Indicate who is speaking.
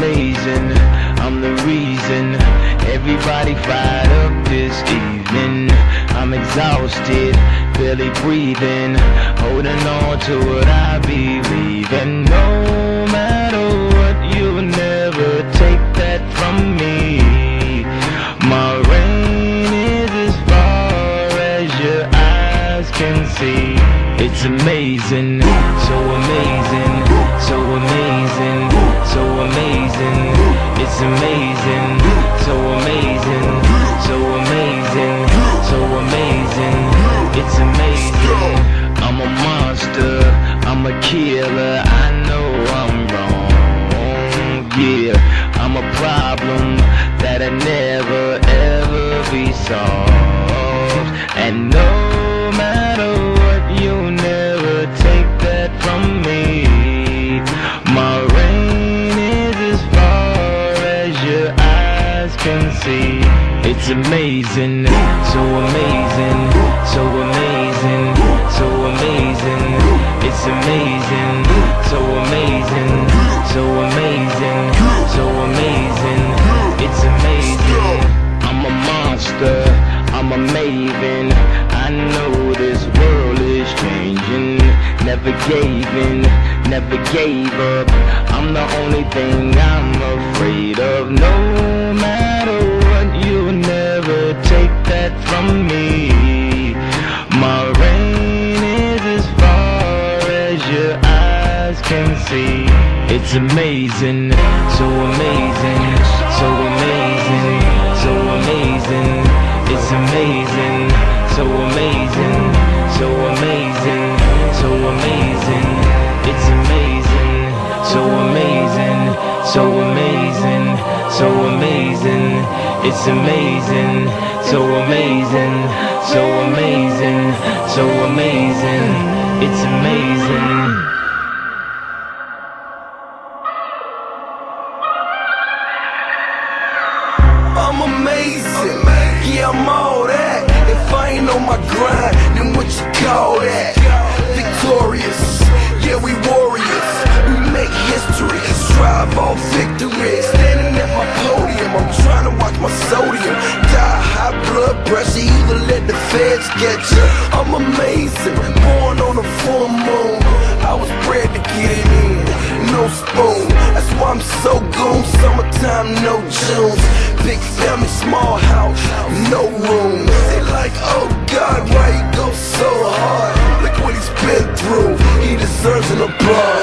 Speaker 1: amazing. I'm the reason everybody fired up this evening. I'm exhausted, barely breathing, holding on to what I believe in. No matter what, you'll never take that from me. My reign is as far as your eyes can see. It's amazing, so amazing, so amazing, so amazing. It's amazing, so amazing, so amazing, so amazing. It's amazing. I'm a monster, I'm a killer. I know I'm wrong, yeah. I'm a problem that'll never ever be solved. And no matter what, you'll never take that from me. My reign is as far as your eyes can see. It's amazing, so amazing, so amazing, so amazing. It's amazing, so amazing, so amazing, so amazing. It's amazing. I'm a monster, I'm a maven. I know this world is changing. Never gave in, never gave up. I'm the only thing I'm afraid of. No matter what, you'll never take that from me. My reign is as far as your eyes can see. It's amazing, so amazing, so amazing, so amazing. It's amazing, so amazing, so amazing, so amazing. It's amazing, so amazing, so amazing, so amazing. It's amazing, so amazing, so amazing, so amazing. It's amazing.
Speaker 2: I'm amazing, yeah, I'm all that. If I ain't on my grind, then what you call that? Victorious, yeah, we warriors. We make history, strive on victory. Standing at my podium, I'm trying to watch my sodium. Die high blood pressure, either let the feds get you. I'm amazing, born on a full moon. I was bred to get it in, no spoon. That's why I'm so goon. Summertime, no Junes. Big family, small house, no room. They like, oh God, why he go so hard? Look what he's been through. He deserves an applause.